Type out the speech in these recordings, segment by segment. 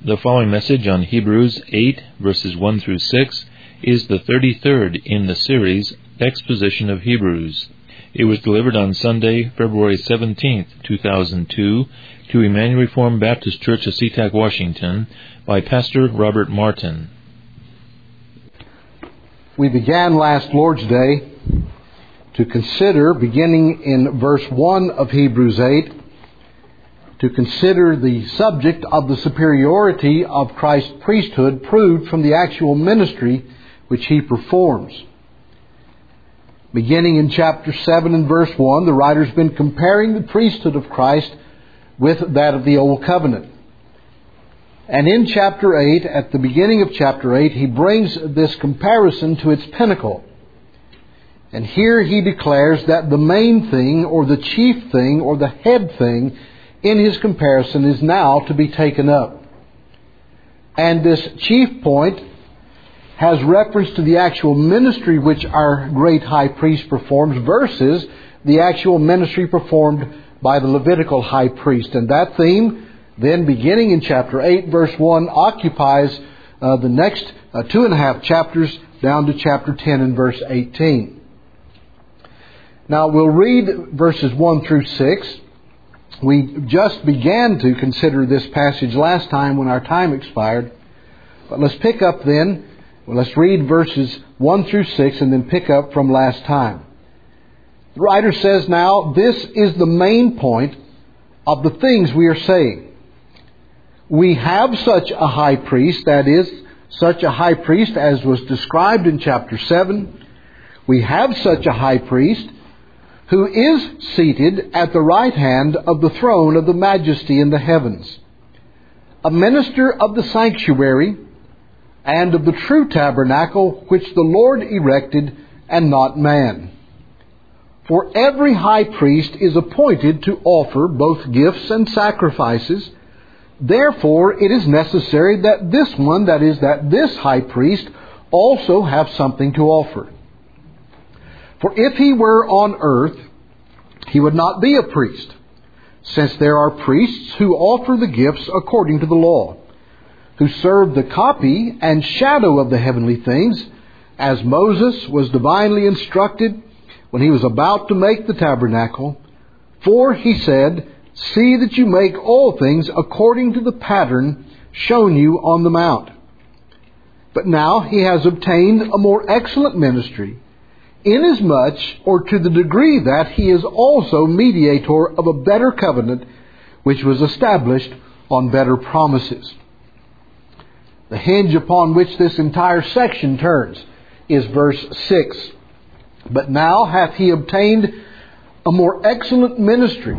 The following message on Hebrews 8, verses 1 through 6, is the 33rd in the series, Exposition of Hebrews. It was delivered on Sunday, February 17, 2002, to Emmanuel Reformed Baptist Church of SeaTac, Washington, by Pastor Robert Martin. We began last Lord's Day to consider, beginning in verse 1 of Hebrews 8, to consider the subject of the superiority of Christ's priesthood proved from the actual ministry which He performs. Beginning in chapter 7 and verse 1, the writer's been comparing the priesthood of Christ with that of the Old Covenant. And in chapter 8, at the beginning of chapter 8, he brings this comparison to its pinnacle. And here he declares that the main thing, or the chief thing, or the head thing in his comparison is now to be taken up. And this chief point has reference to the actual ministry which our great high priest performs versus the actual ministry performed by the Levitical high priest. And that theme, then beginning in chapter 8, verse 1, occupies the next 2.5 chapters down to chapter 10 and verse 18. Now we'll read verses 1 through 6. We just began to consider this passage last time when our time expired. But let's pick up then. Let's read verses 1 through 6 and then pick up from last time. The writer says now, this is the main point of the things we are saying. We have such a high priest, that is, such a high priest as was described in chapter 7. We have such a high priest who is seated at the right hand of the throne of the majesty in the heavens, a minister of the sanctuary and of the true tabernacle which the Lord erected and not man. For every high priest is appointed to offer both gifts and sacrifices. Therefore it is necessary that this one, that is, that this high priest, also have something to offer. For if he were on earth, he would not be a priest, since there are priests who offer the gifts according to the law, who serve the copy and shadow of the heavenly things, as Moses was divinely instructed when he was about to make the tabernacle. For he said, "See that you make all things according to the pattern shown you on the mount." But now he has obtained a more excellent ministry, inasmuch, or to the degree that he is also mediator of a better covenant, which was established on better promises. The hinge upon which this entire section turns is verse 6. But now hath he obtained a more excellent ministry,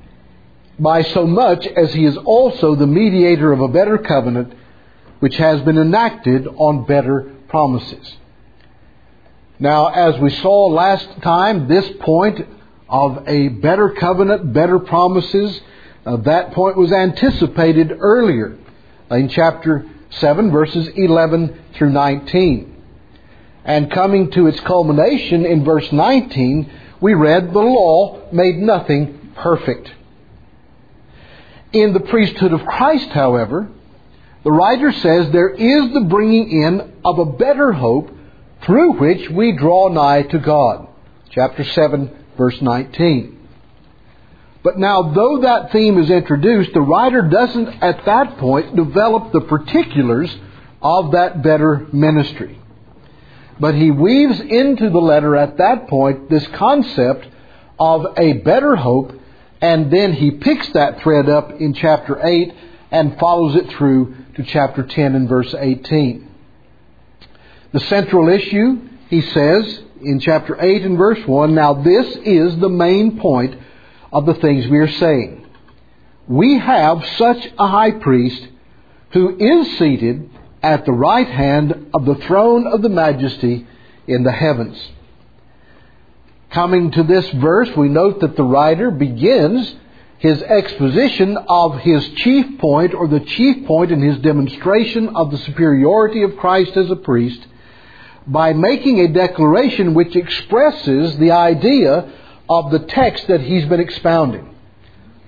by so much as he is also the mediator of a better covenant, which has been enacted on better promises. Now, as we saw last time, this point of a better covenant, better promises, that point was anticipated earlier in chapter 7, verses 11 through 19. And coming to its culmination in verse 19, we read, "The law made nothing perfect." In the priesthood of Christ, however, the writer says there is the bringing in of a better hope through which we draw nigh to God. Chapter 7, verse 19. But now, though that theme is introduced, the writer doesn't at that point develop the particulars of that better ministry. But he weaves into the letter at that point this concept of a better hope, and then he picks that thread up in chapter 8 and follows it through to chapter 10 and verse 18. The central issue, he says in chapter 8 and verse 1, now this is the main point of the things we are saying. We have such a high priest who is seated at the right hand of the throne of the majesty in the heavens. Coming to this verse, we note that the writer begins his exposition of his chief point, or the chief point in his demonstration of the superiority of Christ as a priest, by making a declaration which expresses the idea of the text that he's been expounding.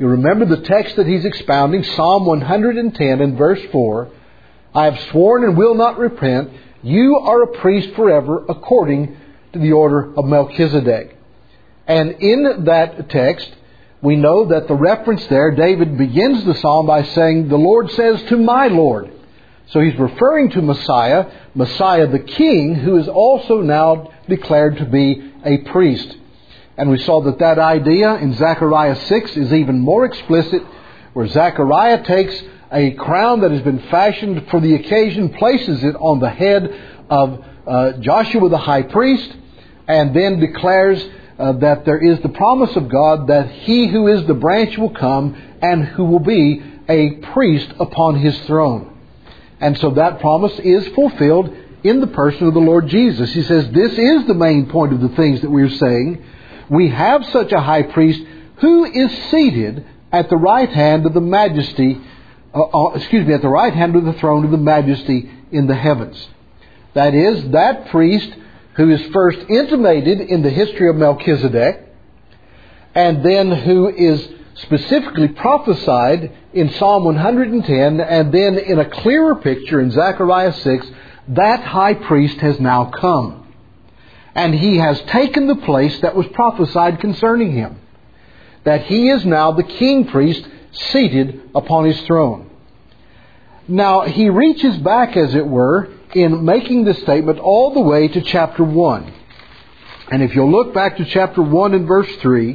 You remember the text that he's expounding, Psalm 110 and verse 4. I have sworn and will not repent. You are a priest forever according to the order of Melchizedek. And in that text, we know that the reference there, David begins the psalm by saying, the Lord says to my Lord. So he's referring to Messiah the King, who is also now declared to be a priest. And we saw that idea in Zechariah 6 is even more explicit, where Zechariah takes a crown that has been fashioned for the occasion, places it on the head of Joshua the high priest, and then declares that there is the promise of God that he who is the branch will come and who will be a priest upon his throne. And so that promise is fulfilled in the person of the Lord Jesus. He says this is the main point of the things that we're saying. We have such a high priest who is seated at the right hand of the majesty, at the right hand of the throne of the majesty in the heavens. That is, that priest who is first intimated in the history of Melchizedek, and then who is specifically prophesied in Psalm 110, and then in a clearer picture in Zechariah 6, that high priest has now come. And he has taken the place that was prophesied concerning him. That he is now the king priest seated upon his throne. Now, he reaches back, as it were, in making this statement all the way to chapter 1. And if you'll look back to chapter 1 and verse 3,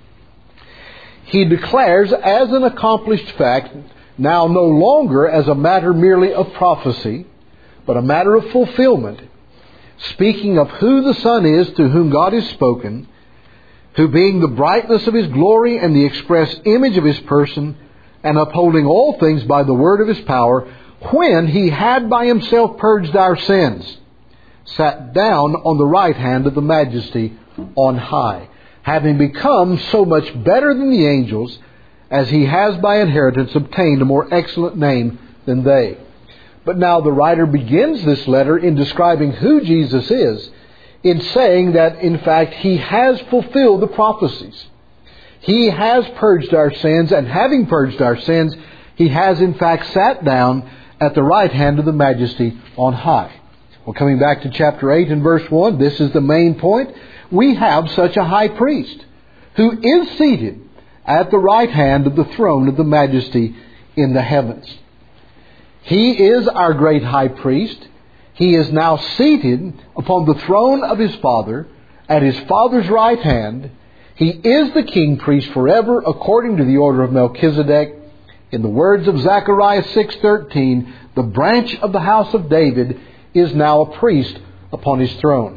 he declares as an accomplished fact, now no longer as a matter merely of prophecy, but a matter of fulfillment, speaking of who the Son is to whom God has spoken, who being the brightness of His glory and the express image of His person, and upholding all things by the word of His power, when He had by Himself purged our sins, sat down on the right hand of the majesty on high, having become so much better than the angels, as He has by inheritance obtained a more excellent name than they. But now the writer begins this letter in describing who Jesus is, in saying that, in fact, He has fulfilled the prophecies. He has purged our sins, and having purged our sins, He has, in fact, sat down at the right hand of the majesty on high. Well, coming back to chapter 8 and verse 1, this is the main point. We have such a high priest who is seated at the right hand of the throne of the majesty in the heavens. He is our great high priest. He is now seated upon the throne of His Father, at His Father's right hand. He is the king priest forever, according to the order of Melchizedek. In the words of Zechariah 6:13, the branch of the house of David is now a priest upon His throne.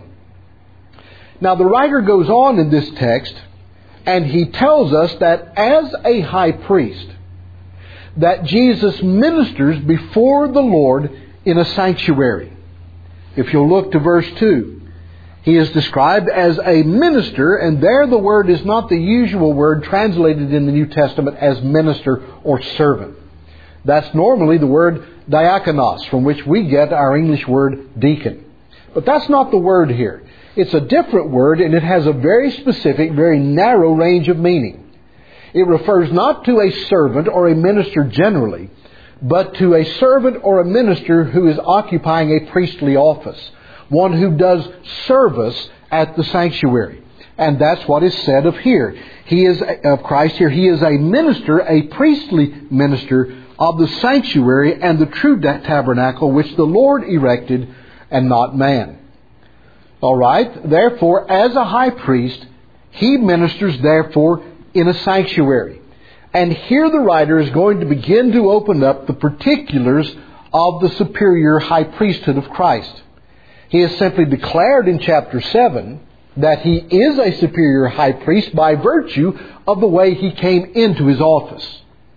Now the writer goes on in this text, and he tells us that as a high priest, that Jesus ministers before the Lord in a sanctuary. If you'll look to verse 2, He is described as a minister, and there the word is not the usual word translated in the New Testament as minister or servant. That's normally the word diakonos, from which we get our English word deacon. But that's not the word here. It's a different word, and it has a very specific, very narrow range of meaning. It refers not to a servant or a minister generally, but to a servant or a minister who is occupying a priestly office, one who does service at the sanctuary. And that's what is said of here. He is of Christ here. He is a minister, a priestly minister of the sanctuary and the true tabernacle which the Lord erected and not man. All right. Therefore, as a high priest, He ministers therefore in a sanctuary. And here the writer is going to begin to open up the particulars of the superior high priesthood of Christ. He has simply declared in chapter 7 that He is a superior high priest by virtue of the way He came into His office.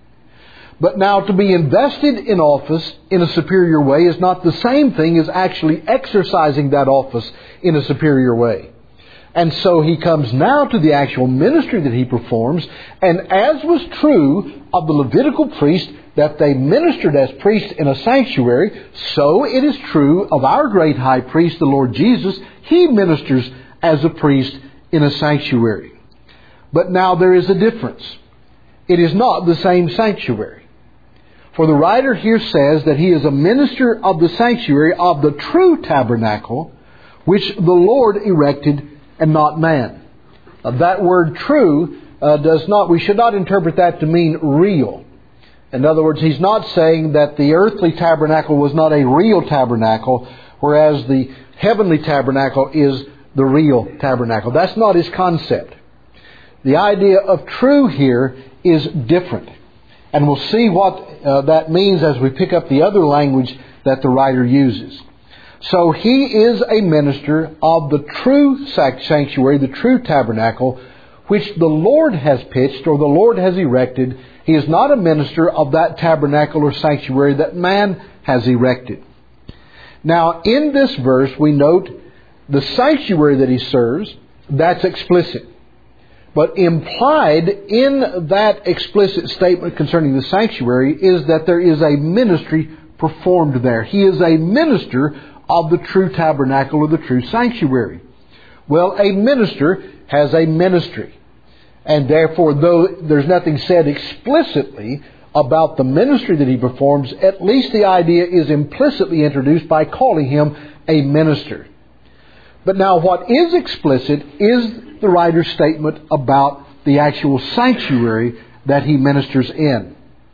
But now to be invested in office in a superior way is not the same thing as actually exercising that office in a superior way. And so He comes now to the actual ministry that He performs. And as was true of the Levitical priests, that they ministered as priests in a sanctuary, so it is true of our great high priest, the Lord Jesus. He ministers as a priest in a sanctuary. But now there is a difference. it is not the same sanctuary. For the writer here says that he is a minister of the sanctuary of the true tabernacle, which the Lord erected and not man. That word true we should not interpret that to mean real. In other words, he's not saying that the earthly tabernacle was not a real tabernacle, whereas the heavenly tabernacle is the real tabernacle. That's not his concept. The idea of true here is different. And we'll see what that means as we pick up the other language that the writer uses. So he is a minister of the true sanctuary, the true tabernacle, which the Lord has pitched or the Lord has erected. He is not a minister of that tabernacle or sanctuary that man has erected. Now, in this verse, we note the sanctuary that he serves, that's explicit. But implied in that explicit statement concerning the sanctuary is that there is a ministry performed there. He is a minister of the true tabernacle or the true sanctuary. Well, a minister has a ministry. And therefore, though there's nothing said explicitly about the ministry that he performs, at least the idea is implicitly introduced by calling him a minister. But now what is explicit is the writer's statement about the actual sanctuary that he ministers in.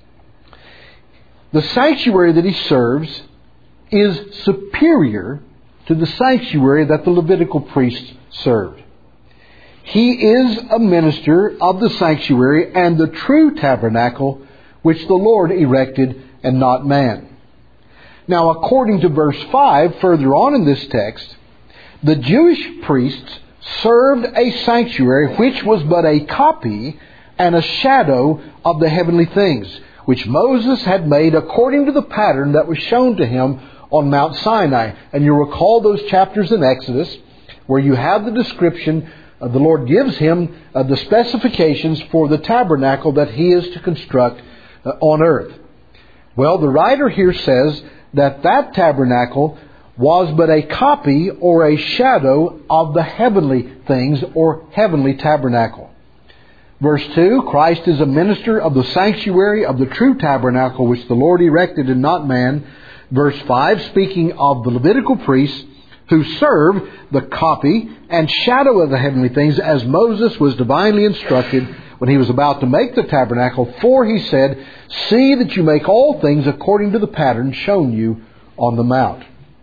The sanctuary that he serves is superior to the sanctuary that the Levitical priests served. He is a minister of the sanctuary and the true tabernacle which the Lord erected and not man. Now, according to verse 5, further on in this text, the Jewish priests served a sanctuary which was but a copy and a shadow of the heavenly things, which Moses had made according to the pattern that was shown to him on Mount Sinai. And you recall those chapters in Exodus where you have the description, the Lord gives him the specifications for the tabernacle that he is to construct on earth. Well, the writer here says that that tabernacle was but a copy or a shadow of the heavenly things or heavenly tabernacle. Verse 2, Christ is a minister of the sanctuary of the true tabernacle which the Lord erected and not man. Verse 5, speaking of the Levitical priests who served the copy and shadow of the heavenly things as Moses was divinely instructed when he was about to make the tabernacle. For he said, see that you make all things according to the pattern shown you on the mount.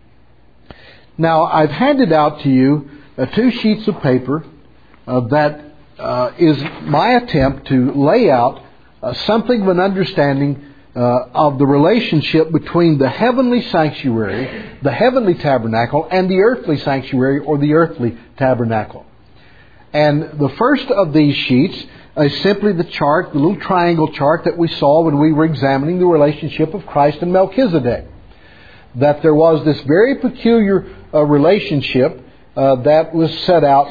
Now, I've handed out to you 2 sheets of paper that is my attempt to lay out something of an understanding of the relationship between the heavenly sanctuary, the heavenly tabernacle, and the earthly sanctuary or the earthly tabernacle. And the first of these sheets is simply the chart, the little triangle chart that we saw when we were examining the relationship of Christ and Melchizedek. That there was this very peculiar relationship that was set out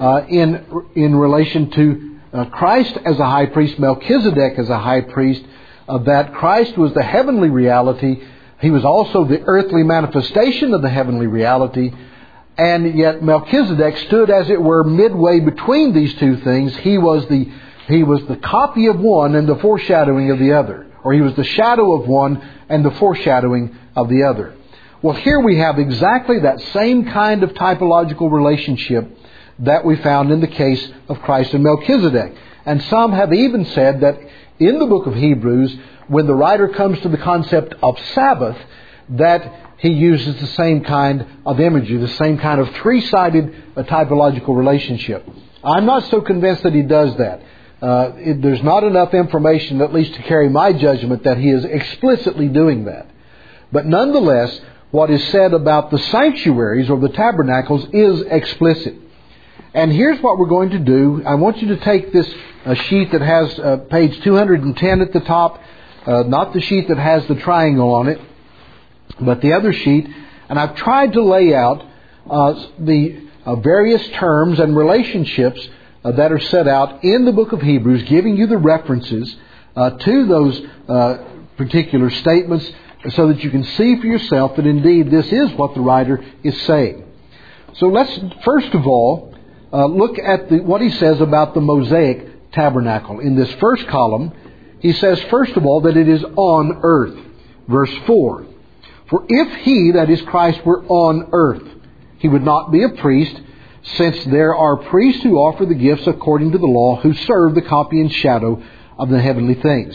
in relation to Christ as a high priest, Melchizedek as a high priest, that Christ was the heavenly reality. He was also the earthly manifestation of the heavenly reality. And yet Melchizedek stood, as it were, midway between these two things. He was the copy of one and the foreshadowing of the other. Or he was the shadow of one and the foreshadowing of the other. Well, here we have exactly that same kind of typological relationship that we found in the case of Christ and Melchizedek. And some have even said that in the book of Hebrews, when the writer comes to the concept of Sabbath, that he uses the same kind of imagery, the same kind of three-sided typological relationship. I'm not so convinced that he does that. There's not enough information, at least to carry my judgment, that he is explicitly doing that. But nonetheless, what is said about the sanctuaries or the tabernacles is explicit. And here's what we're going to do. I want you to take this sheet that has page 210 at the top, not the sheet that has the triangle on it, but the other sheet. And I've tried to lay out the various terms and relationships that are set out in the book of Hebrews, giving you the references to those particular statements so that you can see for yourself that indeed this is what the writer is saying. So let's first of all look at what he says about the Mosaic tabernacle. In this first column, He says, first of all, that it is on earth. Verse 4. For if He, that is Christ, were on earth, He would not be a priest, since there are priests who offer the gifts according to the law, who serve the copy and shadow of the heavenly things.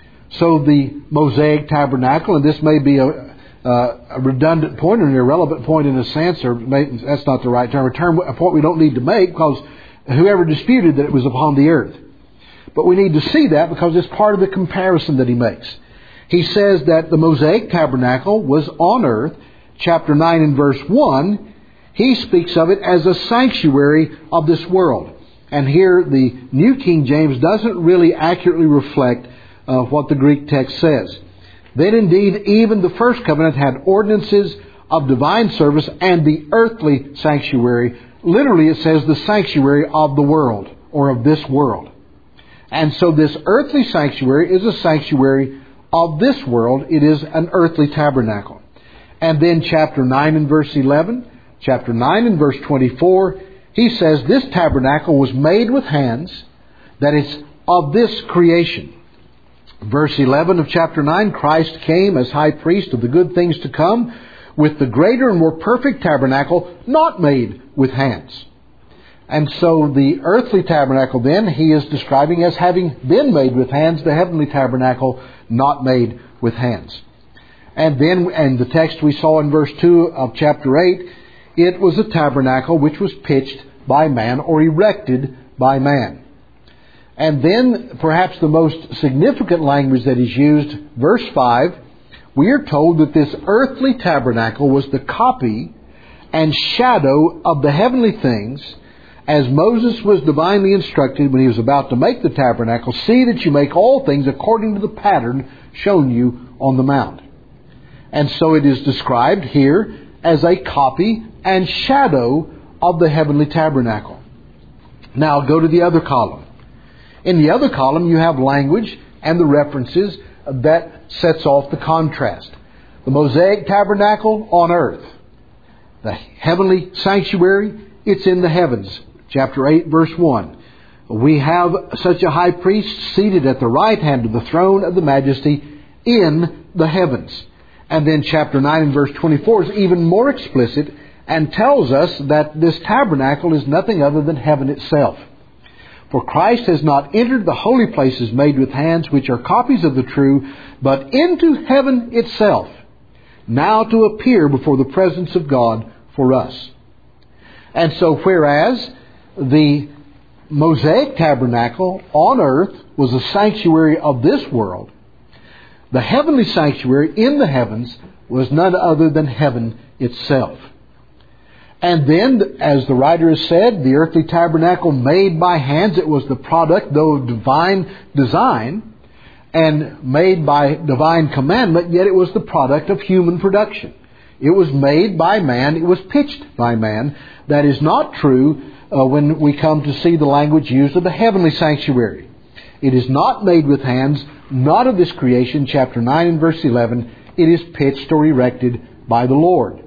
So the Mosaic tabernacle, and this may be a redundant point or an irrelevant point in a sense, or that's not the right term, a point we don't need to make, because whoever disputed that it was upon the earth. But we need to see that because it's part of the comparison that he makes. He says that the Mosaic tabernacle was on earth. Chapter 9 and verse 1, he speaks of it as a sanctuary of this world. And here the New King James doesn't really accurately reflect what the Greek text says. Then indeed, even the first covenant had ordinances of divine service and the earthly sanctuary. Literally it says the sanctuary of the world, or of this world. And so this earthly sanctuary is a sanctuary of this world. It is an earthly tabernacle. And then chapter 9 and verse 11, chapter 9 and verse 24, he says this tabernacle was made with hands, that is of this creation. Verse 11 of chapter 9, Christ came as high priest of the good things to come, with the greater and more perfect tabernacle, not made with hands. And so the earthly tabernacle then, he is describing as having been made with hands, the heavenly tabernacle not made with hands. And then, and the text we saw in verse 2 of chapter 8, it was a tabernacle which was pitched by man, or erected by man. And then, perhaps the most significant language that is used, verse 5, we are told that this earthly tabernacle was the copy and shadow of the heavenly things, as Moses was divinely instructed when he was about to make the tabernacle, see that you make all things according to the pattern shown you on the mount. And so it is described here as a copy and shadow of the heavenly tabernacle. Now go to the other column. In the other column you have language and the references that sets off the contrast. The Mosaic tabernacle on earth. The heavenly sanctuary, it's in the heavens. Chapter 8, verse 1. We have such a high priest seated at the right hand of the throne of the majesty in the heavens. And then chapter 9 and verse 24 is even more explicit and tells us that this tabernacle is nothing other than heaven itself. For Christ has not entered the holy places made with hands, which are copies of the true, but into heaven itself, now to appear before the presence of God for us. And so whereas the Mosaic tabernacle on earth was a sanctuary of this world, the heavenly sanctuary in the heavens was none other than heaven itself. And then, as the writer has said, the earthly tabernacle made by hands, it was the product, though of divine design and made by divine commandment, yet it was the product of human production. It was made by man, it was pitched by man. That is not true when we come to see the language used of the heavenly sanctuary. It is not made with hands, not of this creation, chapter 9 and verse 11. It is pitched or erected by the Lord.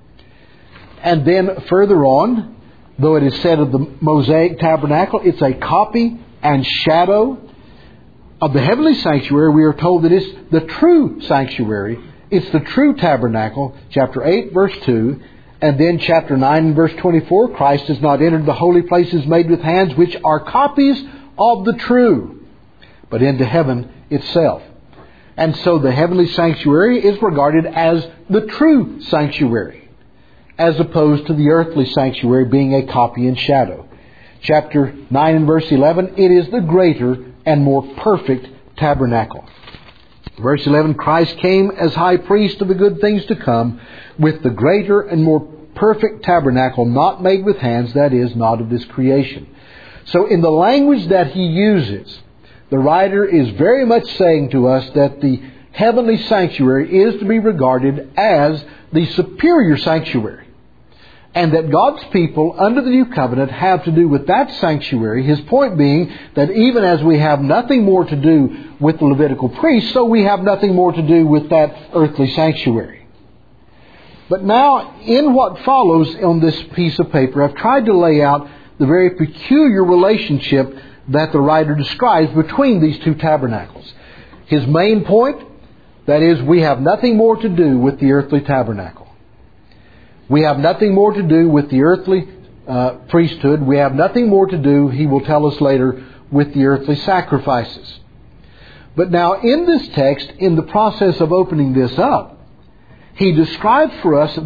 And then further on, though it is said of the Mosaic tabernacle, it's a copy and shadow of the heavenly sanctuary. We are told that it's the true sanctuary. It's the true tabernacle, chapter 8, verse 2. And then chapter 9 and verse 24, Christ has not entered the holy places made with hands, which are copies of the true, but into heaven itself. And so the heavenly sanctuary is regarded as the true sanctuary, as opposed to the earthly sanctuary being a copy and shadow. Chapter 9 and verse 11, it is the greater and more perfect tabernacle. Verse 11, Christ came as high priest of the good things to come, with the greater and more perfect tabernacle, not made with hands, that is, not of this creation. So in the language that he uses, the writer is very much saying to us that the heavenly sanctuary is to be regarded as the superior sanctuary. And that God's people under the new covenant have to do with that sanctuary. His point being that even as we have nothing more to do with the Levitical priests, so we have nothing more to do with that earthly sanctuary. But now, in what follows on this piece of paper, I've tried to lay out the very peculiar relationship that the writer describes between these two tabernacles. His main point, that is, we have nothing more to do with the earthly tabernacle. We have nothing more to do with the earthly priesthood. We have nothing more to do, he will tell us later, with the earthly sacrifices. But now in this text, in the process of opening this up, he describes for us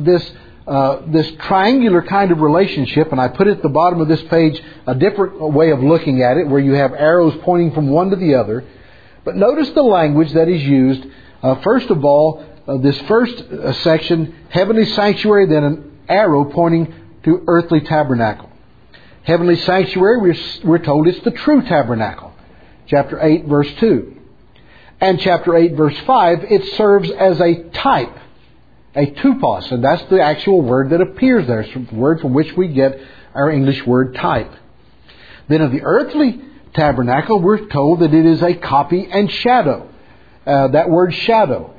this triangular kind of relationship, and I put at the bottom of this page a different way of looking at it, where you have arrows pointing from one to the other. But notice the language that is used. First of all, this first section, heavenly sanctuary, then an arrow pointing to earthly tabernacle. Heavenly sanctuary, we're told it's the true tabernacle. Chapter 8, verse 2. And chapter 8, verse 5, it serves as a type, a tupos, and that's the actual word that appears there. It's the word from which we get our English word type. Then of the earthly tabernacle, we're told that it is a copy and shadow. That word shadow,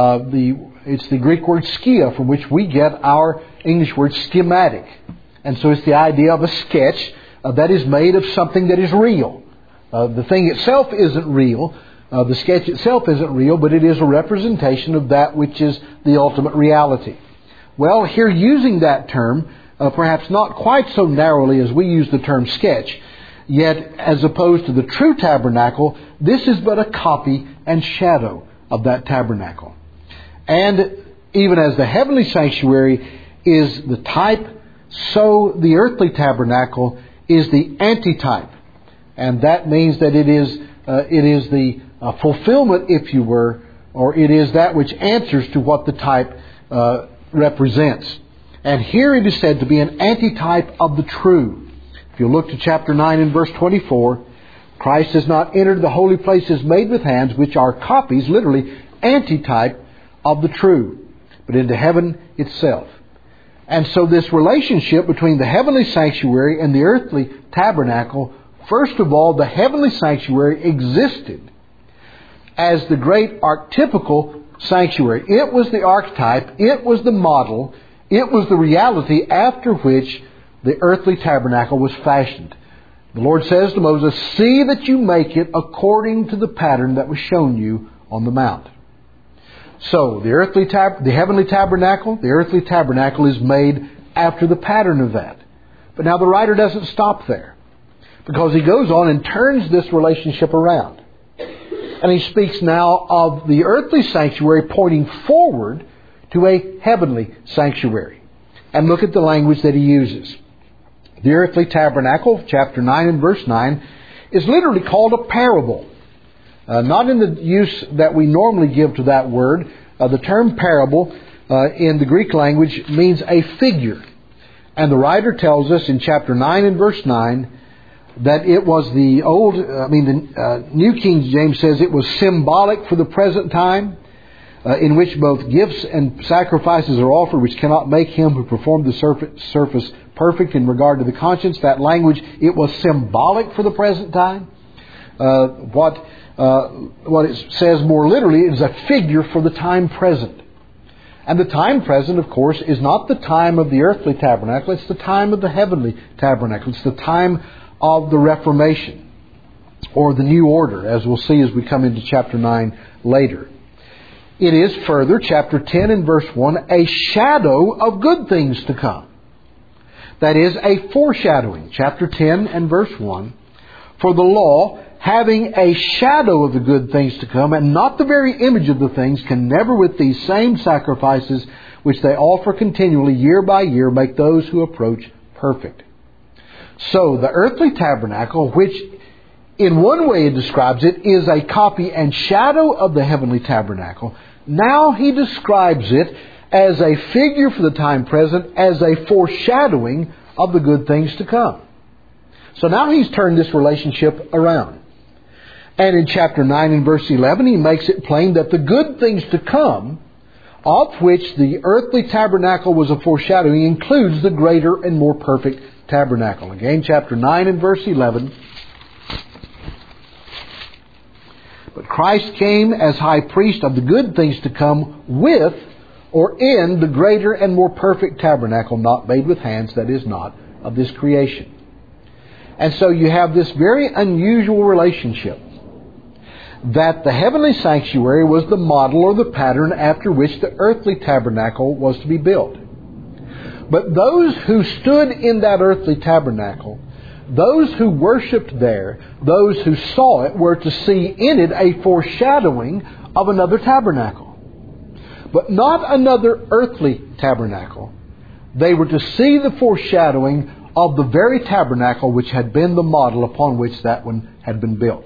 it's the Greek word skia, from which we get our English word schematic. And so it's the idea of a sketch that is made of something that is real. The thing itself isn't real. The sketch itself isn't real, but it is a representation of that which is the ultimate reality. Well, here using that term, perhaps not quite so narrowly as we use the term sketch, yet as opposed to the true tabernacle, this is but a copy and shadow of that tabernacle. And even as the heavenly sanctuary is the type, so the earthly tabernacle is the antitype. And that means that it is the fulfillment, if you were, or it is that which answers to what the type represents. And here it is said to be an antitype of the true. If you look to chapter 9 and verse 24, Christ has not entered the holy places made with hands, which are copies, literally antitype of the true, but into heaven itself. And so this relationship between the heavenly sanctuary and the earthly tabernacle, first of all, the heavenly sanctuary existed as the great archetypical sanctuary. It was the archetype, it was the model, it was the reality after which the earthly tabernacle was fashioned. The Lord says to Moses, "See that you make it according to the pattern that was shown you on the mount." So the heavenly tabernacle, the earthly tabernacle is made after the pattern of that. But now the writer doesn't stop there, because he goes on and turns this relationship around. And he speaks now of the earthly sanctuary pointing forward to a heavenly sanctuary. And look at the language that he uses. The earthly tabernacle, chapter 9 and verse 9, is literally called a parable. Not in the use that we normally give to that word. The term parable in the Greek language means a figure. And the writer tells us in chapter 9 and verse 9 that it was the New King James says it was symbolic for the present time, in which both gifts and sacrifices are offered, which cannot make him who performed the service perfect in regard to the conscience. That language, it was symbolic for the present time. What it says more literally is a figure for the time present. And the time present, of course, is not the time of the earthly tabernacle. It's the time of the heavenly tabernacle. It's the time of the Reformation, or the New Order, as we'll see as we come into chapter 9 later. It is further, chapter 10 and verse 1, a shadow of good things to come. That is, a foreshadowing. Chapter 10 and verse 1. For the law, having a shadow of the good things to come, and not the very image of the things, can never with these same sacrifices, which they offer continually year by year, make those who approach perfect. So, the earthly tabernacle, which in one way it describes it, is a copy and shadow of the heavenly tabernacle. Now he describes it as a figure for the time present, as a foreshadowing of the good things to come. So now he's turned this relationship around. And in chapter 9 and verse 11, he makes it plain that the good things to come, of which the earthly tabernacle was a foreshadowing, includes the greater and more perfect tabernacle. Again, chapter 9 and verse 11. But Christ came as high priest of the good things to come with or in the greater and more perfect tabernacle, not made with hands, that is not of this creation. And so you have this very unusual relationship. that the heavenly sanctuary was the model or the pattern after which the earthly tabernacle was to be built. But those who stood in that earthly tabernacle, those who worshipped there, those who saw it, were to see in it a foreshadowing of another tabernacle. But not another earthly tabernacle. They were to see the foreshadowing of the very tabernacle which had been the model upon which that one had been built.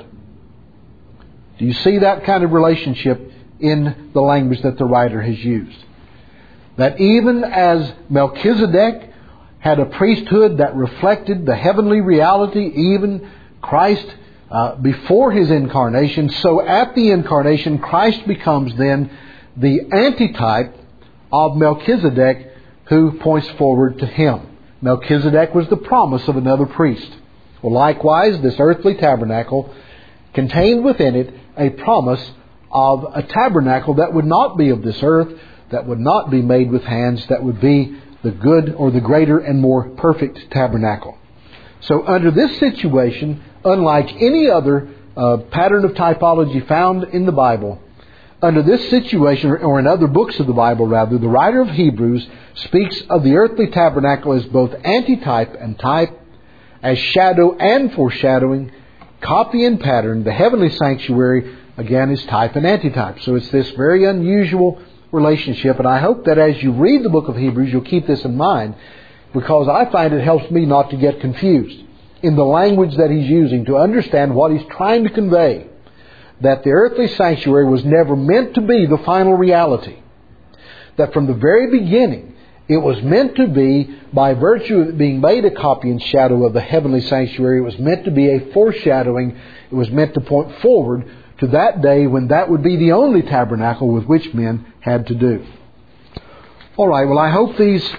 Do you see that kind of relationship in the language that the writer has used? That even as Melchizedek had a priesthood that reflected the heavenly reality, even Christ before His incarnation, so at the incarnation Christ becomes then the antitype of Melchizedek, who points forward to Him. Melchizedek was the promise of another priest. Well, likewise, this earthly tabernacle contained within it a promise of a tabernacle that would not be of this earth, that would not be made with hands, that would be the good or the greater and more perfect tabernacle. So under this situation, unlike any other pattern of typology found in the Bible, under this situation, or in other books of the Bible rather, the writer of Hebrews speaks of the earthly tabernacle as both antitype and type, as shadow and foreshadowing, copy and pattern. The heavenly sanctuary, again, is type and antitype. So it's this very unusual relationship, and I hope that as you read the book of Hebrews, you'll keep this in mind, because I find it helps me not to get confused in the language that he's using, to understand what he's trying to convey. That the earthly sanctuary was never meant to be the final reality. That from the very beginning, it was meant to be, by virtue of it being made a copy and shadow of the heavenly sanctuary, it was meant to be a foreshadowing. It was meant to point forward to that day when that would be the only tabernacle with which men had to do. All right, well, I hope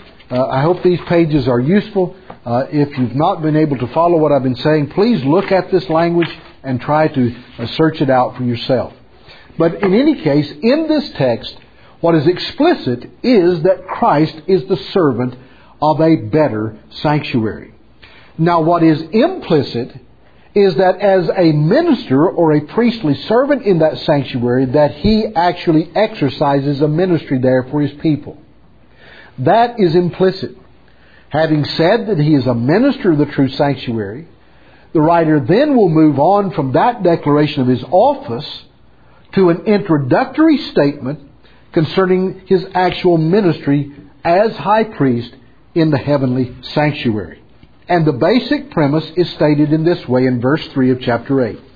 these pages are useful. If you've not been able to follow what I've been saying, please look at this language and try to search it out for yourself. But in any case, in this text, what is explicit is that Christ is the servant of a better sanctuary. Now, what is implicit is that as a minister or a priestly servant in that sanctuary, that He actually exercises a ministry there for His people. That is implicit. Having said that He is a minister of the true sanctuary, the writer then will move on from that declaration of His office to an introductory statement concerning His actual ministry as high priest in the heavenly sanctuary. And the basic premise is stated in this way in verse 3 of chapter 8.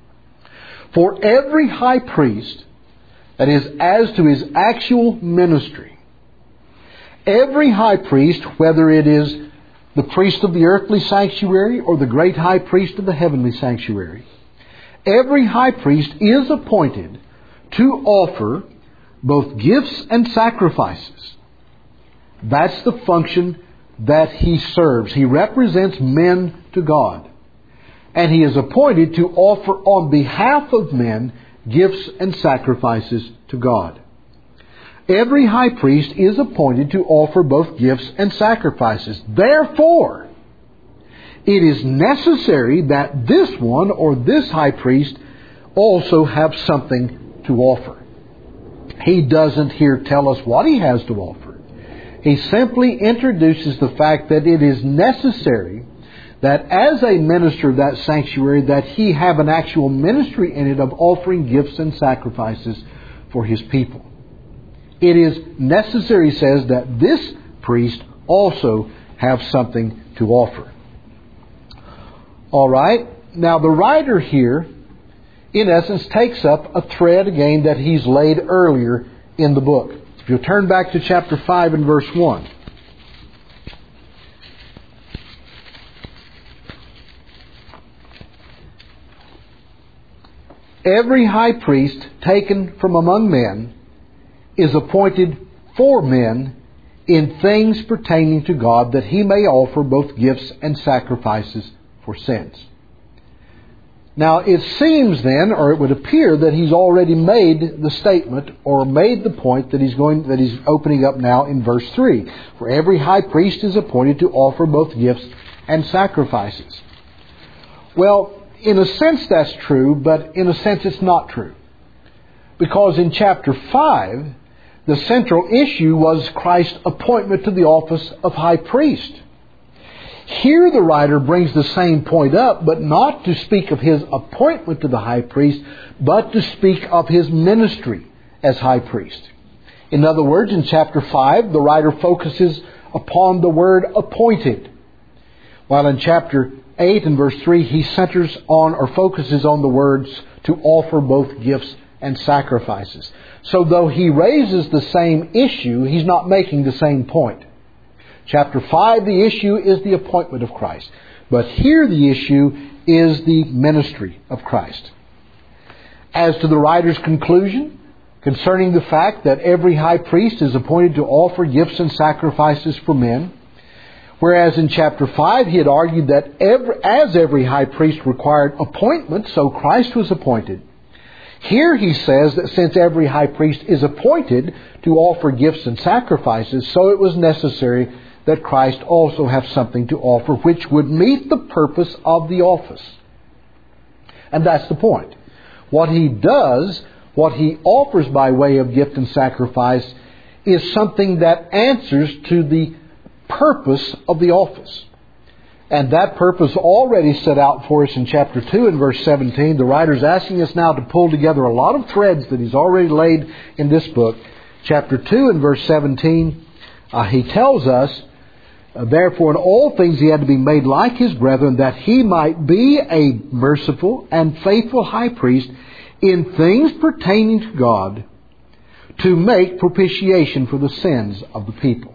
For every high priest, that is, as to his actual ministry, every high priest, whether it is the priest of the earthly sanctuary or the great high priest of the heavenly sanctuary, every high priest is appointed to offer both gifts and sacrifices. That's the function that he serves. He represents men to God. And he is appointed to offer on behalf of men gifts and sacrifices to God. Every high priest is appointed to offer both gifts and sacrifices. Therefore, it is necessary that this one or this high priest also have something to offer. He doesn't here tell us what he has to offer. He simply introduces the fact that it is necessary that as a minister of that sanctuary, that he have an actual ministry in it of offering gifts and sacrifices for his people. It is necessary, he says, that this priest also have something to offer. All right. Now the writer here, in essence, takes up a thread again that he's laid earlier in the book. If you'll turn back to chapter 5 and verse 1. Every high priest taken from among men is appointed for men in things pertaining to God, that he may offer both gifts and sacrifices for sins. Now it seems then, or it would appear, that he's already made the statement or made the point that he's opening up now in verse 3. For every high priest is appointed to offer both gifts and sacrifices. Well, in a sense that's true, but in a sense it's not true. Because in chapter 5, the central issue was Christ's appointment to the office of high priest. Here the writer brings the same point up, but not to speak of his appointment to the high priest, but to speak of his ministry as high priest. In other words, in chapter 5, the writer focuses upon the word appointed, while in chapter 8 and verse 3, he centers on or focuses on the words to offer both gifts and sacrifices. So though he raises the same issue, he's not making the same point. Chapter 5, the issue is the appointment of Christ. But here the issue is the ministry of Christ. As to the writer's conclusion concerning the fact that every high priest is appointed to offer gifts and sacrifices for men, whereas in chapter 5 he had argued that as every high priest required appointment, so Christ was appointed. Here he says that since every high priest is appointed to offer gifts and sacrifices, so it was necessary that Christ also have something to offer which would meet the purpose of the office. And that's the point. What he does, what he offers by way of gift and sacrifice, is something that answers to the purpose of the office. And that purpose already set out for us in chapter 2 and verse 17. The writer's asking us now to pull together a lot of threads that he's already laid in this book. Chapter 2 and verse 17, he tells us, therefore in all things he had to be made like his brethren, that he might be a merciful and faithful high priest in things pertaining to God, to make propitiation for the sins of the people.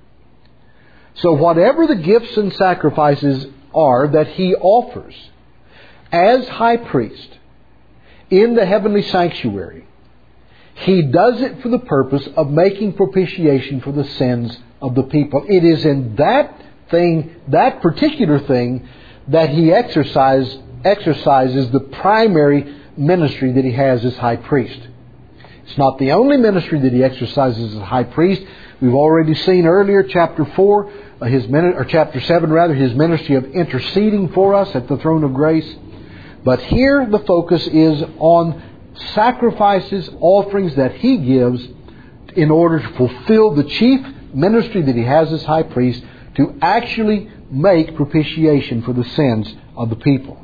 So whatever the gifts and sacrifices are that he offers as high priest in the heavenly sanctuary, he does it for the purpose of making propitiation for the sins of the people. It is in that thing, that particular thing, that he exercises the primary ministry that he has as high priest. It's not the only ministry that he exercises as high priest. We've already seen earlier, chapter 4, chapter 7 rather, his ministry of interceding for us at the throne of grace. But here the focus is on sacrifices, offerings that he gives in order to fulfill the chief ministry that he has as high priest, to actually make propitiation for the sins of the people.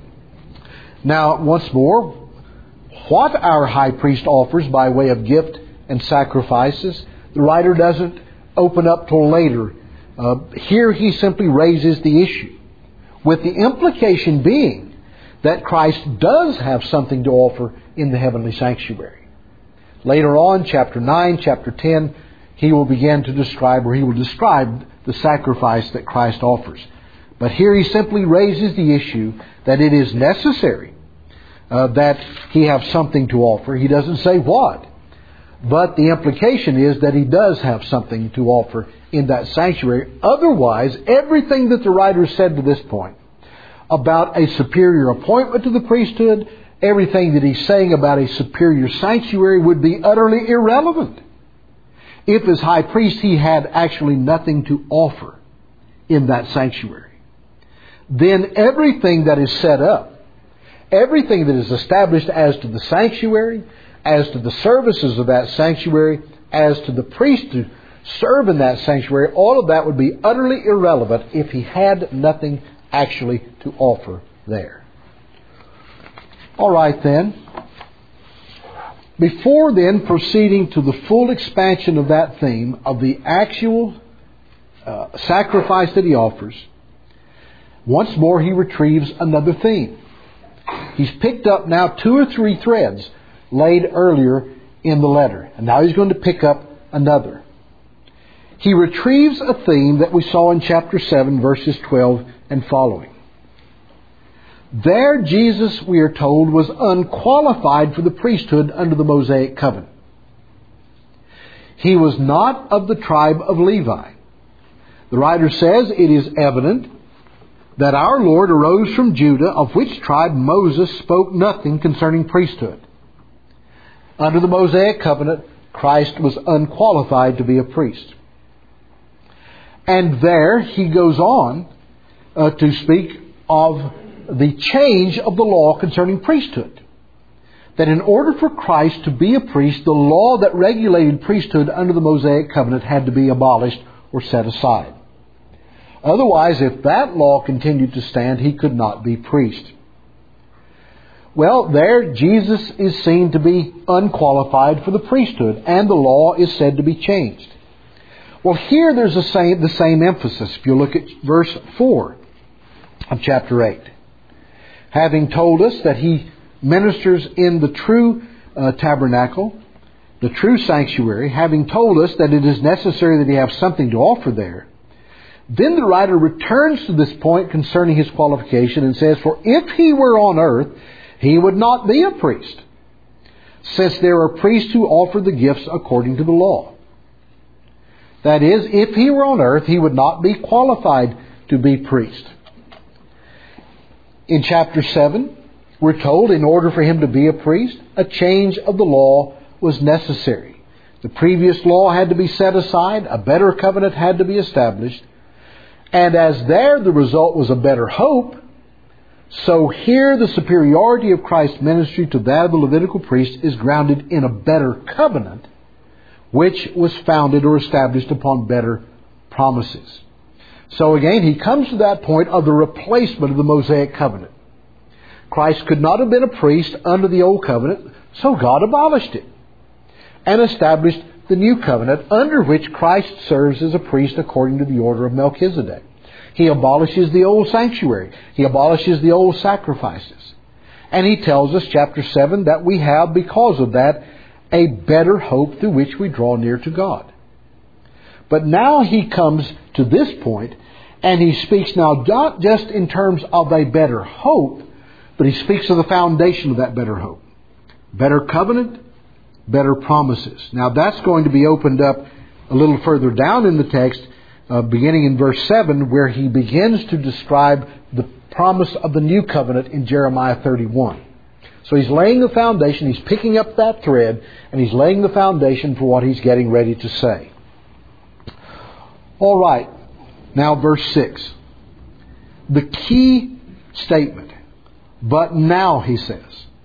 Now, once more, what our high priest offers by way of gift and sacrifices, the writer doesn't open up till later. Here he simply raises the issue, with the implication being that Christ does have something to offer in the heavenly sanctuary. Later on, chapter 9, chapter 10, he will begin to describe the sacrifice that Christ offers. But here he simply raises the issue that it is necessary that he have something to offer. He doesn't say what. But the implication is that he does have something to offer in that sanctuary. Otherwise, everything that the writer said to this point about a superior appointment to the priesthood, everything that he's saying about a superior sanctuary would be utterly irrelevant if as high priest he had actually nothing to offer in that sanctuary. Then everything that is set up, everything that is established as to the sanctuary, as to the services of that sanctuary, as to the priest to serve in that sanctuary, all of that would be utterly irrelevant if he had nothing actually to offer there. All right then. Before then proceeding to the full expansion of that theme, of the actual sacrifice that he offers, once more he retrieves another theme. He's picked up now 2 or 3 threads laid earlier in the letter, and now he's going to pick up another. He retrieves a theme that we saw in chapter 7, verses 12 and following. There Jesus, we are told, was unqualified for the priesthood under the Mosaic covenant. He was not of the tribe of Levi. The writer says it is evident that our Lord arose from Judah, of which tribe Moses spoke nothing concerning priesthood. Under the Mosaic covenant, Christ was unqualified to be a priest. And there he goes on to speak of the change of the law concerning priesthood. That in order for Christ to be a priest, the law that regulated priesthood under the Mosaic covenant had to be abolished or set aside. Otherwise, if that law continued to stand, he could not be priest. Well, there Jesus is seen to be unqualified for the priesthood, and the law is said to be changed. Well, here there's the same emphasis. If you look at verse 4 of chapter 8. Having told us that he ministers in the true tabernacle, the true sanctuary, having told us that it is necessary that he have something to offer there, then the writer returns to this point concerning his qualification and says, for if he were on earth, he would not be a priest, since there are priests who offer the gifts according to the law. That is, if he were on earth, he would not be qualified to be priest. In chapter 7, we're told in order for him to be a priest, a change of the law was necessary. The previous law had to be set aside, a better covenant had to be established, and as there the result was a better hope, so here the superiority of Christ's ministry to that of the Levitical priest is grounded in a better covenant, which was founded or established upon better promises. So again, he comes to that point of the replacement of the Mosaic covenant. Christ could not have been a priest under the old covenant, so God abolished it and established the new covenant under which Christ serves as a priest according to the order of Melchizedek. He abolishes the old sanctuary. He abolishes the old sacrifices. And he tells us, chapter 7, that we have, because of that, a better hope through which we draw near to God. But now he comes to this point, and he speaks now not just in terms of a better hope, but he speaks of the foundation of that better hope. Better covenant, better promises. Now that's going to be opened up a little further down in the text, beginning in verse 7, where he begins to describe the promise of the new covenant in Jeremiah 31. So he's laying the foundation, he's picking up that thread, and he's laying the foundation for what he's getting ready to say. All right, now verse 6. The key statement, but now, he says.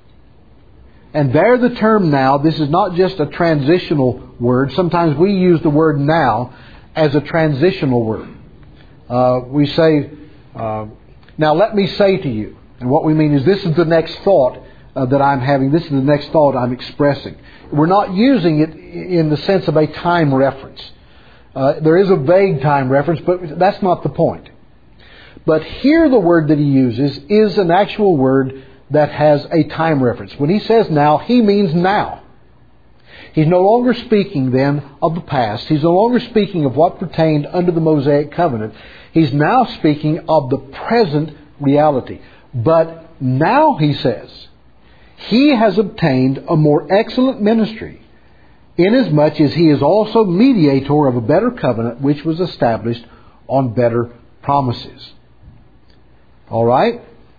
And there the term now, this is not just a transitional word. Sometimes we use the word now as a transitional word. We say, now let me say to you. And what we mean is this is the next thought that I'm having. This is the next thought I'm expressing. We're not using it in the sense of a time reference. There is a vague time reference, but that's not the point. But here the word that he uses is an actual word that has a time reference. When he says now, he means now. He's no longer speaking then of the past. He's no longer speaking of what pertained under the Mosaic covenant. He's now speaking of the present reality. But now, he says, he has obtained a more excellent ministry, inasmuch as he is also mediator of a better covenant, which was established on better promises. All right?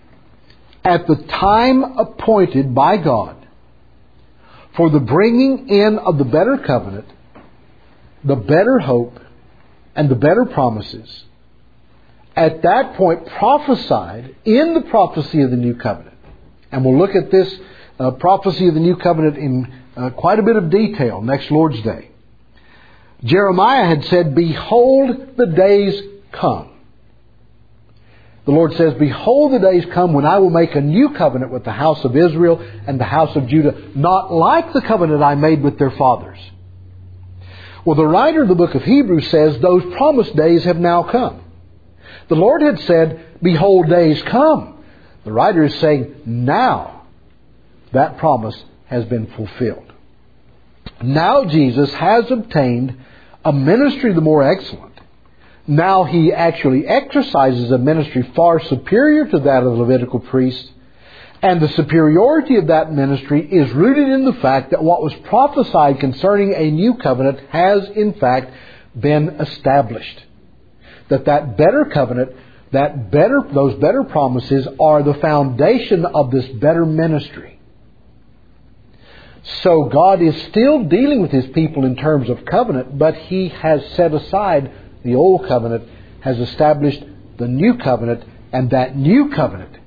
At the time appointed by God for the bringing in of the better covenant, the better hope, and the better promises, at that point prophesied in the prophecy of the new covenant. And we'll look at this prophecy of the new covenant in quite a bit of detail next Lord's Day. Jeremiah had said, "Behold, the days come." The Lord says, "Behold, the days come when I will make a new covenant with the house of Israel and the house of Judah, not like the covenant I made with their fathers." Well, the writer of the book of Hebrews says those promised days have now come. The Lord had said, "Behold, days come." The writer is saying, now that promise has been fulfilled. Now Jesus has obtained a ministry the more excellent. Now he actually exercises a ministry far superior to that of the Levitical priests. And the superiority of that ministry is rooted in the fact that what was prophesied concerning a new covenant has in fact been established. That better covenant, those better promises are the foundation of this better ministry. So God is still dealing with His people in terms of covenant, but He has set aside the old covenant, has established the new covenant, and that new covenant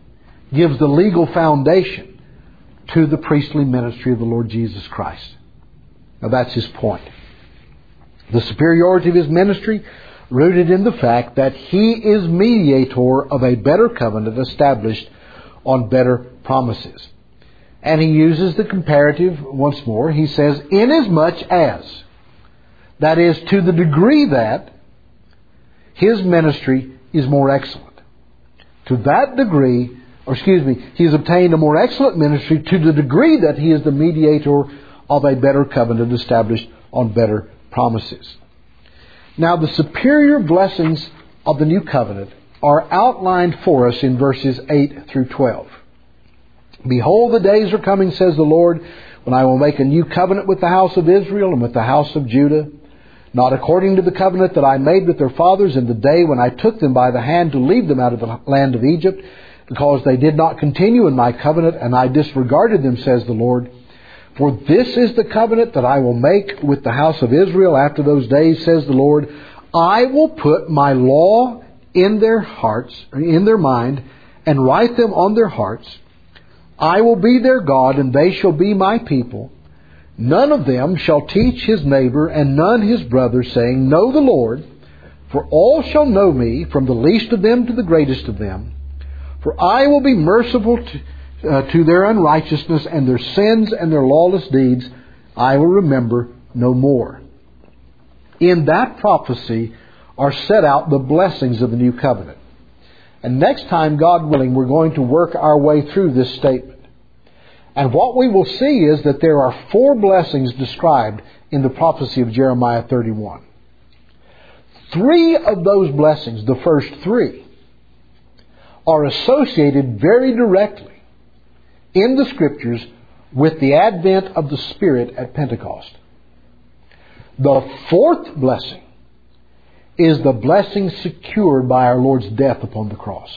gives the legal foundation to the priestly ministry of the Lord Jesus Christ. Now that's his point. The superiority of his ministry rooted in the fact that he is mediator of a better covenant established on better promises. And he uses the comparative once more. He says, inasmuch as, that is, to the degree that his ministry is more excellent. To that degree, he has obtained a more excellent ministry to the degree that he is the mediator of a better covenant established on better promises. Now, the superior blessings of the new covenant are outlined for us in verses 8 through 12. Behold, the days are coming, says the Lord, when I will make a new covenant with the house of Israel and with the house of Judah, not according to the covenant that I made with their fathers in the day when I took them by the hand to lead them out of the land of Egypt, because they did not continue in my covenant, and I disregarded them, says the Lord. For this is the covenant that I will make with the house of Israel after those days, says the Lord. I will put my law in their hearts, or in their mind, and write them on their hearts. I will be their God, and they shall be my people. None of them shall teach his neighbor, and none his brother, saying, Know the Lord, for all shall know me, from the least of them to the greatest of them. For I will be merciful to their unrighteousness, and their sins and their lawless deeds I will remember no more. In that prophecy are set out the blessings of the new covenant. And next time, God willing, we're going to work our way through this statement. And what we will see is that there are 4 blessings described in the prophecy of Jeremiah 31. 3 of those blessings, the first 3, are associated very directly in the Scriptures with the advent of the Spirit at Pentecost. The 4th blessing is the blessing secured by our Lord's death upon the cross.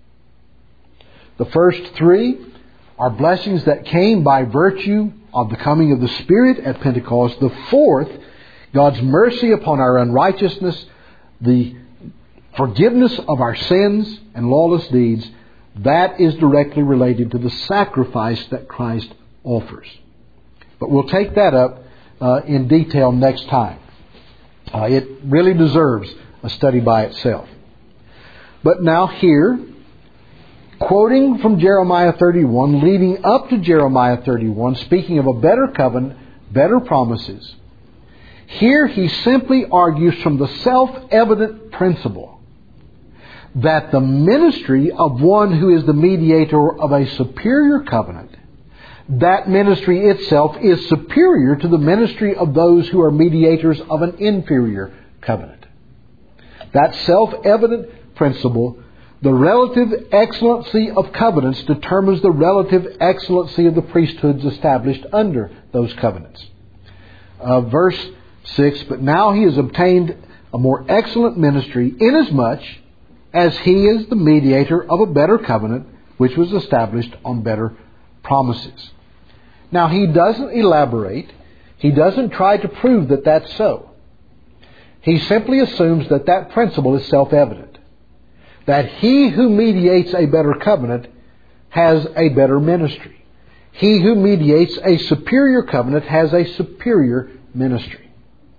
The first 3 are blessings that came by virtue of the coming of the Spirit at Pentecost. The 4th, God's mercy upon our unrighteousness, the forgiveness of our sins and lawless deeds, that is directly related to the sacrifice that Christ offers. But we'll take that up in detail next time. It really deserves a study by itself. But now here, quoting from Jeremiah 31, leading up to Jeremiah 31, speaking of a better covenant, better promises, here he simply argues from the self-evident principle that the ministry of one who is the mediator of a superior covenant, that ministry itself is superior to the ministry of those who are mediators of an inferior covenant. That self-evident principle, the relative excellency of covenants, determines the relative excellency of the priesthoods established under those covenants. Verse 6, but now he has obtained a more excellent ministry, inasmuch as he is the mediator of a better covenant, which was established on better promises. Now, he doesn't elaborate. He doesn't try to prove that that's so. He simply assumes that that principle is self-evident. That he who mediates a better covenant has a better ministry. He who mediates a superior covenant has a superior ministry.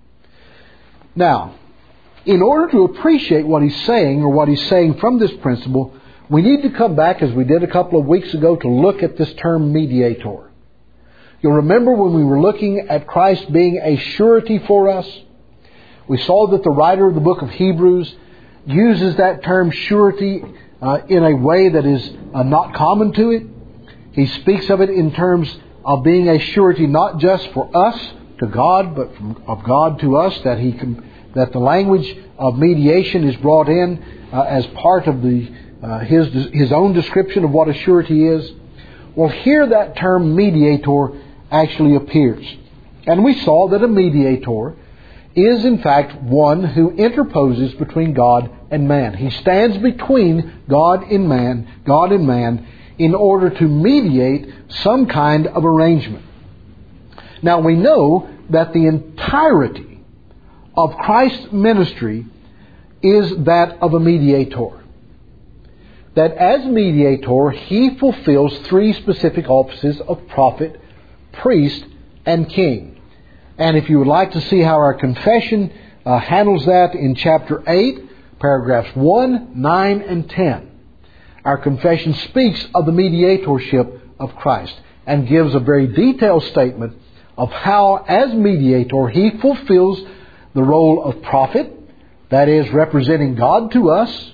Now, in order to appreciate what he's saying, or what he's saying from this principle, we need to come back, as we did a couple of weeks ago, to look at this term mediator. You'll remember when we were looking at Christ being a surety for us, we saw that the writer of the book of Hebrews uses that term surety in a way that is not common to it. He speaks of it in terms of being a surety not just for us to God, but of God to us, that the language of mediation is brought in as part of his own description of what a surety is. Well, here that term mediator actually appears. And we saw that a mediator is in fact one who interposes between God and man. He stands between God and man in order to mediate some kind of arrangement. Now we know that the entirety of Christ's ministry is that of a mediator. that as mediator, He fulfills three specific offices of prophet, priest, and king. And if you would like to see how our confession handles that in chapter 8, paragraphs 1, 9, and 10, our confession speaks of the mediatorship of Christ and gives a very detailed statement of how, as mediator, He fulfills the role of prophet, that is, representing God to us,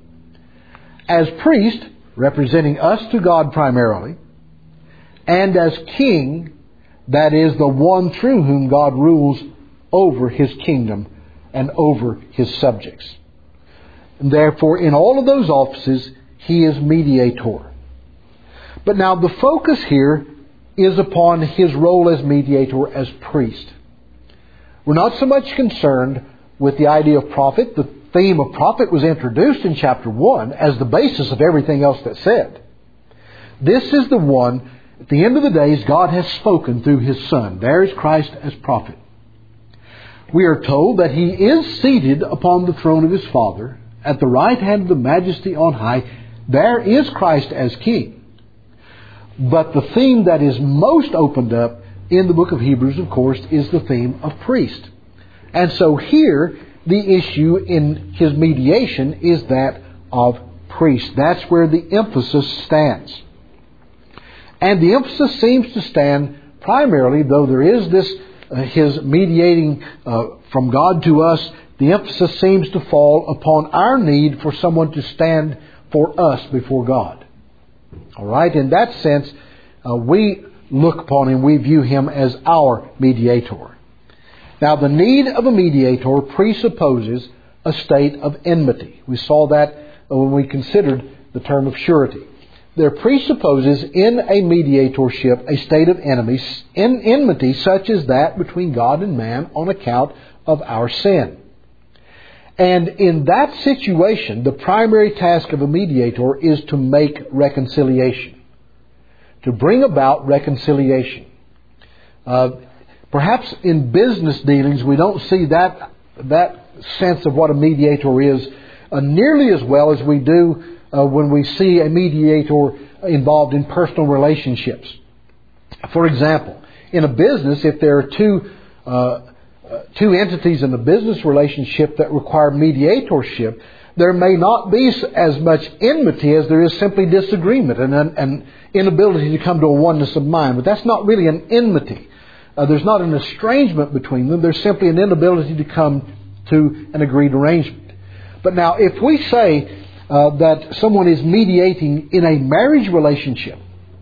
as priest, representing us to God primarily, and as king, that is, the one through whom God rules over His kingdom and over His subjects. And therefore, in all of those offices, He is mediator. But now the focus here is upon His role as mediator, as priest. We're not so much concerned with the idea of prophet. The theme of prophet was introduced in chapter 1 as the basis of everything else that's said. This is the one, at the end of the days, God has spoken through His Son. There is Christ as prophet. We are told that He is seated upon the throne of His Father, at the right hand of the Majesty on high. There is Christ as King. But the theme that is most opened up in the book of Hebrews, of course, is the theme of priest. And so here, the issue in His mediation is that of priest. That's where the emphasis stands. And the emphasis seems to stand primarily, though there is this, His mediating from God to us, the emphasis seems to fall upon our need for someone to stand for us before God. All right? In that sense, we look upon Him, we view Him as our mediator. Now, the need of a mediator presupposes a state of enmity. We saw that when we considered the term of surety. There presupposes in a mediatorship a state of enmity such as that between God and man on account of our sin. And in that situation, the primary task of a mediator is to make reconciliation, to bring about reconciliation. Perhaps in business dealings we don't see that sense of what a mediator is nearly as well as we do when we see a mediator involved in personal relationships. For example, in a business, if there are two entities in a business relationship that require mediatorship, there may not be as much enmity as there is simply disagreement and an inability to come to a oneness of mind. But that's not really an enmity. There's not an estrangement between them. There's simply an inability to come to an agreed arrangement. But now, if we say that someone is mediating in a marriage relationship,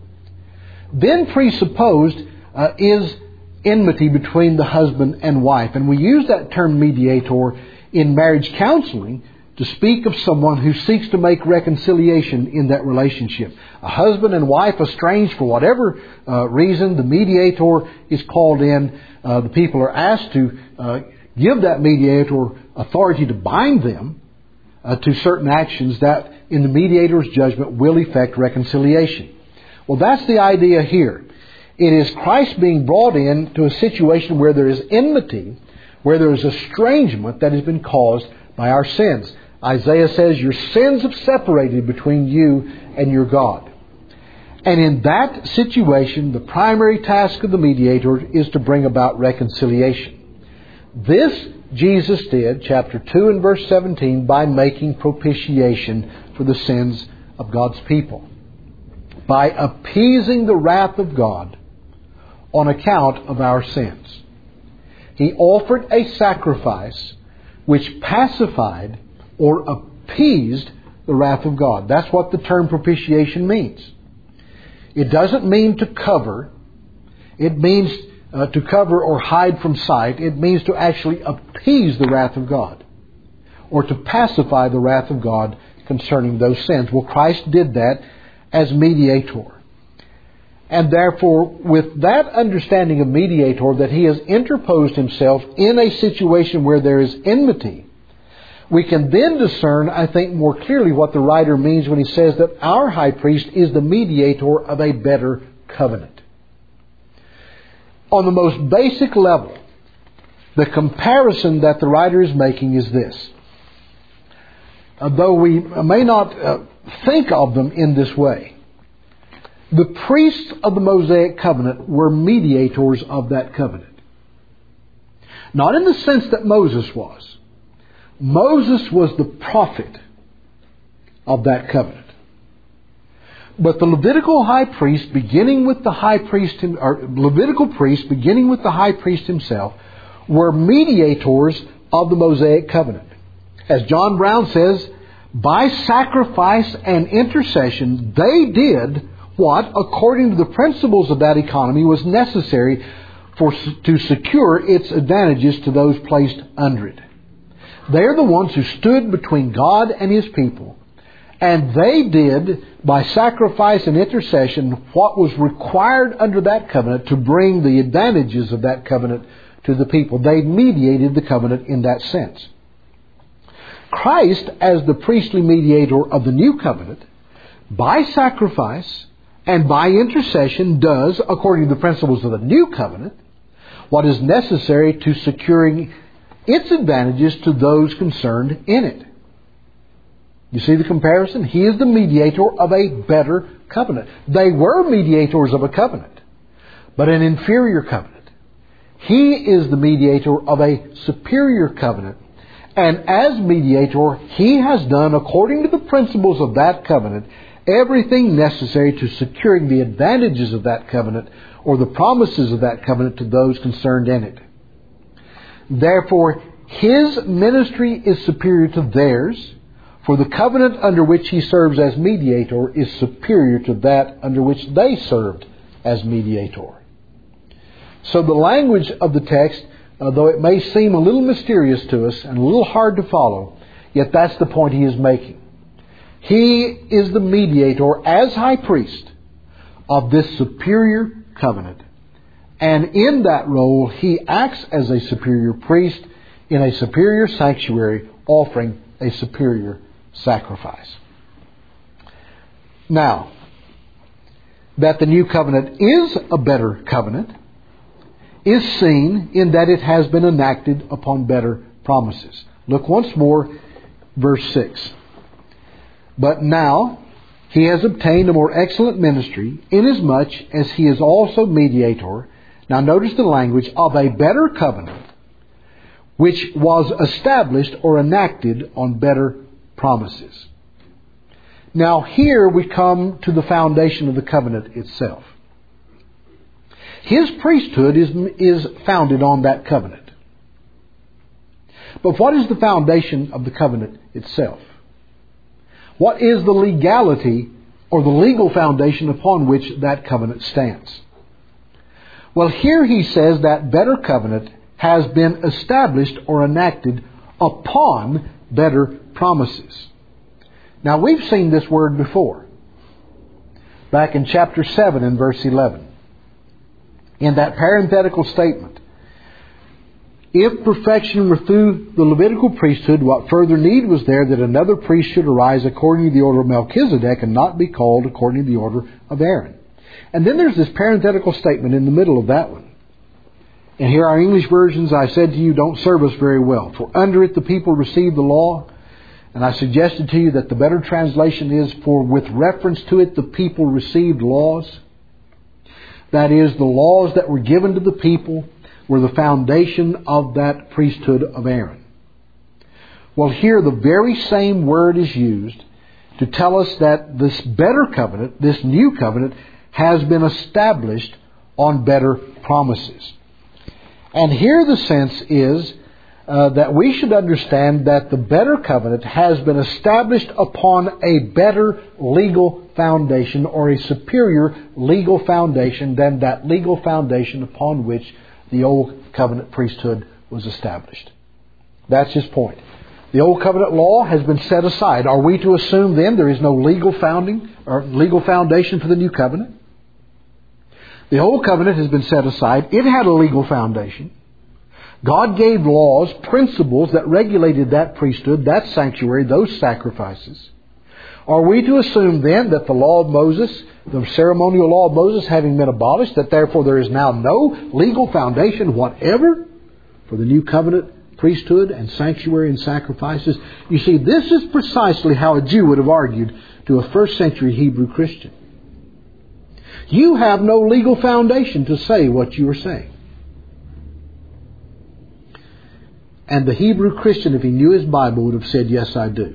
then presupposed is enmity between the husband and wife. And we use that term mediator in marriage counseling to speak of someone who seeks to make reconciliation in that relationship. A husband and wife estranged for whatever reason, the mediator is called in. The people are asked to give that mediator authority to bind them to certain actions that, in the mediator's judgment, will effect reconciliation. Well, that's the idea here. It is Christ being brought in to a situation where there is enmity, where there is estrangement that has been caused by our sins. Isaiah says, your sins have separated between you and your God. And in that situation, the primary task of the mediator is to bring about reconciliation. This Jesus did, chapter 2 and verse 17, by making propitiation for the sins of God's people. By appeasing the wrath of God on account of our sins. He offered a sacrifice which pacified or appeased the wrath of God. That's what the term propitiation means. It doesn't mean to cover. It means to cover or hide from sight. It means to actually appease the wrath of God, or to pacify the wrath of God concerning those sins. Well, Christ did that as mediator. And therefore, with that understanding of mediator, that He has interposed Himself in a situation where there is enmity, we can then discern, I think, more clearly what the writer means when he says that our high priest is the mediator of a better covenant. On the most basic level, the comparison that the writer is making is this. though we may not think of them in this way. The priests of the Mosaic covenant were mediators of that covenant. Not in the sense that Moses was. Moses was the prophet of that covenant. But the Levitical high priest, beginning with the high priest, or Levitical priests, beginning with the high priest himself, were mediators of the Mosaic covenant. As John Brown says, by sacrifice and intercession, they did what, according to the principles of that economy, was necessary to secure its advantages to those placed under it. They are the ones who stood between God and His people. And they did, by sacrifice and intercession, what was required under that covenant to bring the advantages of that covenant to the people. They mediated the covenant in that sense. Christ, as the priestly mediator of the new covenant, by sacrifice and by intercession does, according to the principles of the new covenant, what is necessary to securing its advantages to those concerned in it. You see the comparison? He is the mediator of a better covenant. They were mediators of a covenant, but an inferior covenant. He is the mediator of a superior covenant. And as mediator, He has done, according to the principles of that covenant, everything necessary to securing the advantages of that covenant or the promises of that covenant to those concerned in it. Therefore, His ministry is superior to theirs, for the covenant under which He serves as mediator is superior to that under which they served as mediator. So the language of the text, though it may seem a little mysterious to us and a little hard to follow, yet that's the point he is making. He is the mediator as high priest of this superior covenant. And in that role, He acts as a superior priest in a superior sanctuary, offering a superior sacrifice. Now, that the new covenant is a better covenant is seen in that it has been enacted upon better promises. Look once more, verse 6. But now He has obtained a more excellent ministry, inasmuch as He is also mediator. Now notice the language, of a better covenant, which was established or enacted on better promises. Now here we come to the foundation of the covenant itself. His priesthood is founded on that covenant. But what is the foundation of the covenant itself? What is the legality or the legal foundation upon which that covenant stands? Well, here he says that better covenant has been established or enacted upon better promises. Now, we've seen this word before. Back in chapter 7 and verse 11. In that parenthetical statement, if perfection were through the Levitical priesthood, what further need was there that another priest should arise according to the order of Melchizedek and not be called according to the order of Aaron? And then there's this parenthetical statement in the middle of that one. And here our English versions, I said to you, don't serve us very well. For under it the people received the law. And I suggested to you that the better translation is, for with reference to it the people received laws. That is, the laws that were given to the people were the foundation of that priesthood of Aaron. Well, here the very same word is used to tell us that this better covenant, this new covenant, has been established on better promises. And here the sense is that we should understand that the better covenant has been established upon a better legal foundation, or a superior legal foundation than that legal foundation upon which the old covenant priesthood was established. That's his point. The old covenant law has been set aside. Are we to assume then there is no legal founding or legal foundation for the new covenant? The old covenant has been set aside. It had a legal foundation. God gave laws, principles that regulated that priesthood, that sanctuary, those sacrifices. Are we to assume then that the law of Moses, the ceremonial law of Moses having been abolished, that therefore there is now no legal foundation whatever for the new covenant priesthood and sanctuary and sacrifices. You see, this is precisely how a Jew would have argued to a first century Hebrew Christian. You have no legal foundation to say what you are saying. And the Hebrew Christian, if he knew his Bible, would have said, yes, I do.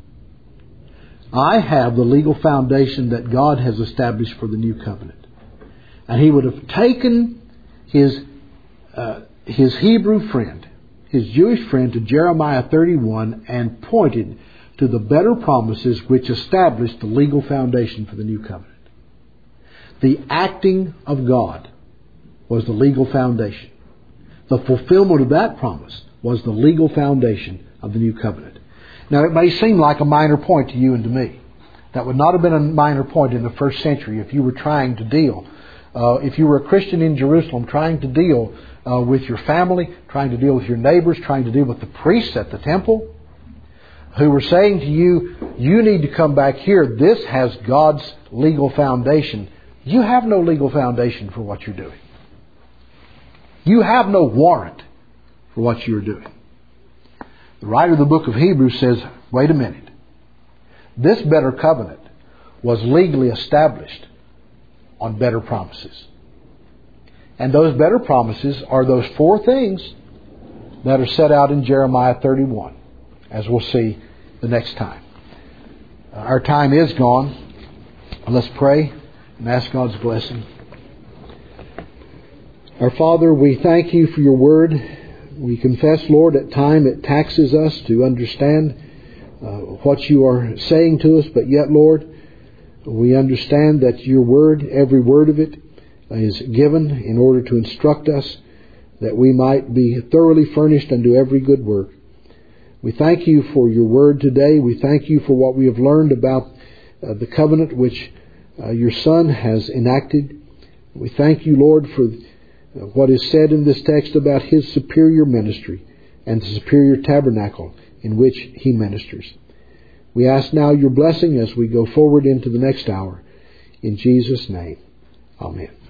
I have the legal foundation that God has established for the new covenant. And he would have taken his Hebrew friend, his Jewish friend, to Jeremiah 31 and pointed to the better promises which established the legal foundation for the new covenant. The acting of God was the legal foundation. The fulfillment of that promise was the legal foundation of the new covenant. Now, it may seem like a minor point to you and to me. That would not have been a minor point in the first century if you were trying to deal, if you were a Christian in Jerusalem, trying to deal with your family, trying to deal with your neighbors, trying to deal with the priests at the temple, who were saying to you, you need to come back here. This has God's legal foundation. You have no legal foundation for what you're doing. You have no warrant for what you're doing. The writer of the book of Hebrews says, wait a minute. This better covenant was legally established on better promises. And those better promises are those four things that are set out in Jeremiah 31, as we'll see the next time. Our time is gone. Let's pray and ask God's blessing. Our Father, we thank you for your word. We confess, Lord, at times it taxes us to understand what you are saying to us, but yet, Lord, we understand that your word, every word of it, is given in order to instruct us, that we might be thoroughly furnished unto every good work. We thank you for your word today. We thank you for what we have learned about the covenant which your Son has enacted. We thank you, Lord, for what is said in this text about his superior ministry and the superior tabernacle in which he ministers. We ask now your blessing as we go forward into the next hour. In Jesus' name, amen.